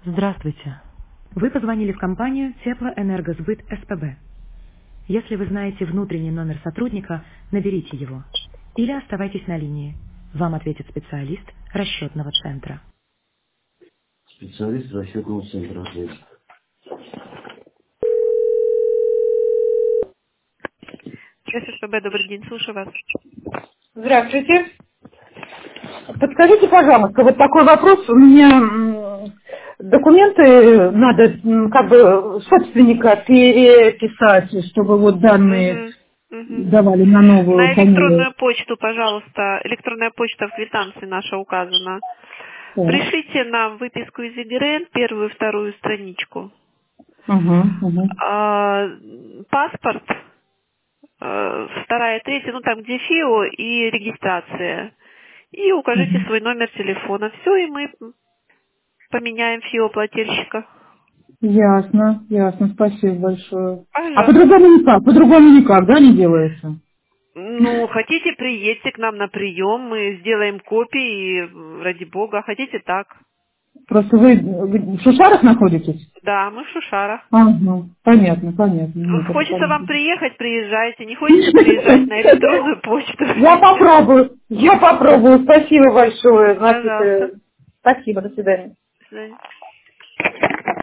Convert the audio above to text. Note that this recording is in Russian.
Здравствуйте. Вы позвонили в компанию Теплоэнергосбыт СПБ. Если вы знаете внутренний номер сотрудника, наберите его. Или оставайтесь на линии. Вам ответит специалист расчетного центра. Специалист расчетного центра ответит. СПБ, добрый день, слушаю вас. Здравствуйте. Подскажите, пожалуйста, вот такой вопрос. У меня документы надо как бы собственника переписать, чтобы вот данные Мгм, мгм. давали на новую На фамилию. электронную почту, пожалуйста, электронная почта в квитанции наша указана. Так. Пришлите нам выписку из ЕГРН, первую и вторую страничку. Угу. А, паспорт, вторая, третья, ну там где ФИО и регистрация. И укажите свой номер телефона. Все, и мы поменяем ФИО плательщика. Ясно, спасибо большое. А Пожалуйста. по-другому никак, да, не делается? Ну, хотите, приедьте к нам на прием, мы сделаем копии, ради бога. Хотите так? Просто вы в Шушарах находитесь? Да, мы в Шушарах. Ага, понятно. Нет, это Хочется вам понятно. приехать, приезжайте. Не хочется приезжать на электронную почту. Я попробую. Спасибо большое. Значит, Пожалуйста. спасибо, до свидания. До свидания.